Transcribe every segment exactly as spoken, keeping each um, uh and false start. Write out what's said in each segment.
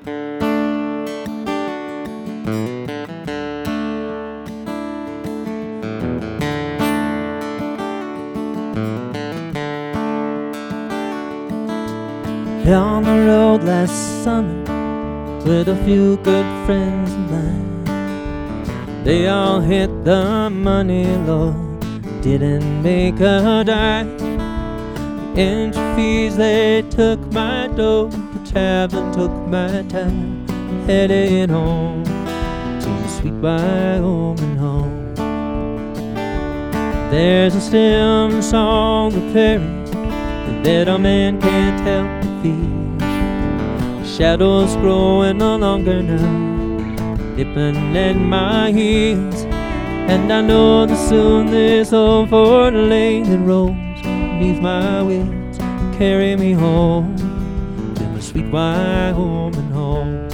On the road last summer with a few good friends of mine. They all hit the money, Lord, didn't make a dime. The entry fees, they took my dough, the tavern took my time. Headed home to the sweet Wyoming home. There's a stem song of prairie that a man can't help but feel. Shadows growing no longer now, dipping at my heels. And I know that soon this old Ford lane that rolls beneath my wheels will carry me home to my sweet Wyoming home.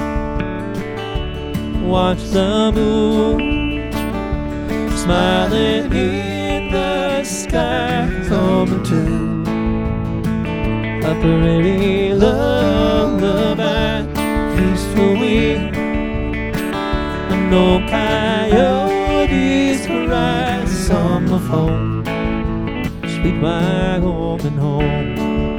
Watch the moon smiling in the sky, coming to a prairie lullaby, peaceful wind, and no coyotes cry. Summer home, sweet Wyoming home.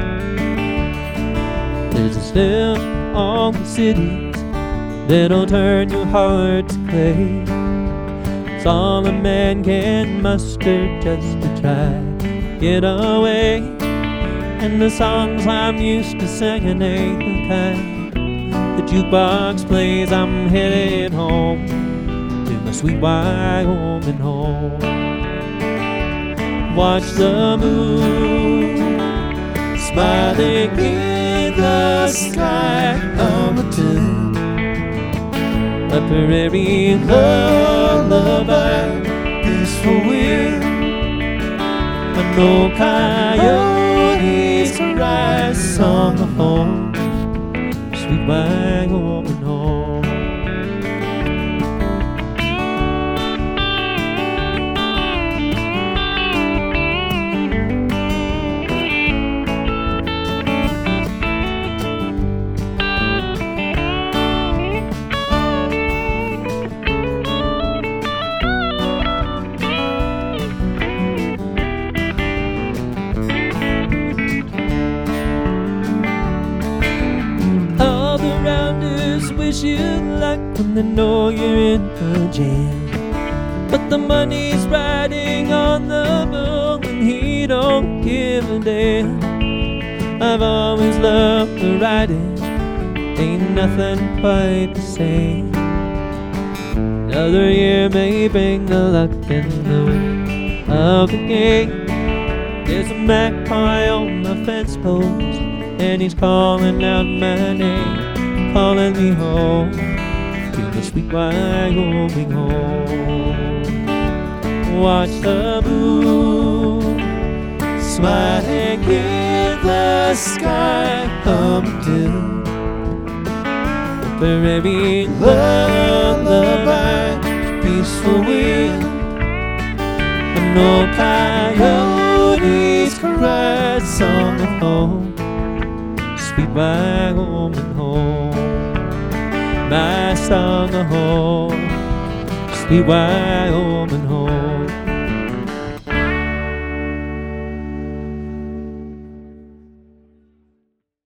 There's a step on the cities that'll turn your heart to clay. It's all a man can muster just to try to get away. And the songs I'm used to singing ain't the kind the jukebox plays. I'm headed home to my sweet Wyoming home. Watch the moon smiling in the sky, coming to a prairie lullaby, peaceful wind, and no coyotes cry. Summer home, sweet Wyoming home. Wish you luck when they know you're in a jam, but the money's riding on the bull and he don't give a damn. I've always loved the riding, ain't nothing quite the same. Another year may bring the luck and the wind of the game. There's a magpie on my fence post and he's calling out my name, calling me home to the sweet Wyoming home. Watch the moon smiling in the sky, coming to the prairie lullaby, peaceful wind, and no coyotes cry. Song of home, sweet Wyoming home. My song of home, sweet Wyoming home.